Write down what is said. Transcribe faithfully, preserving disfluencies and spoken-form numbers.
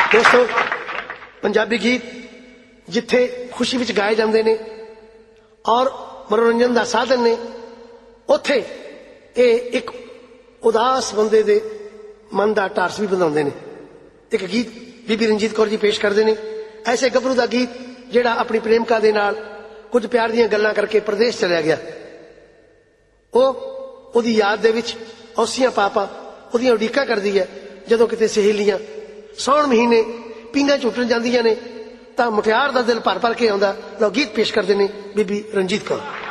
दोस्तों, पंजाबी गीत जिथे खुशी विच गाए जाते हैं और मनोरंजन का साधन ने, उथे ये एक उदास बंदे दे मन का टारस भी बनाते हैं। एक गीत बीबी रंजीत कौर जी पेश करते हैं, ऐसे गभरू का गीत जिहड़ा अपनी प्रेमिका दे नाल कुछ प्यार दीयां गल्लां करके प्रदेश चलिया गया। वो उहदी याद दे विच औसियां पापा उहदियां उड़ीका करदी है। जदों किते सहेलियां सौण महीने पींघां झुटन जांदियां ने तां मुटियार दा दिल भर भर के आउंदा। लो गीत पेश करदे ने बीबी रंजीत कौर।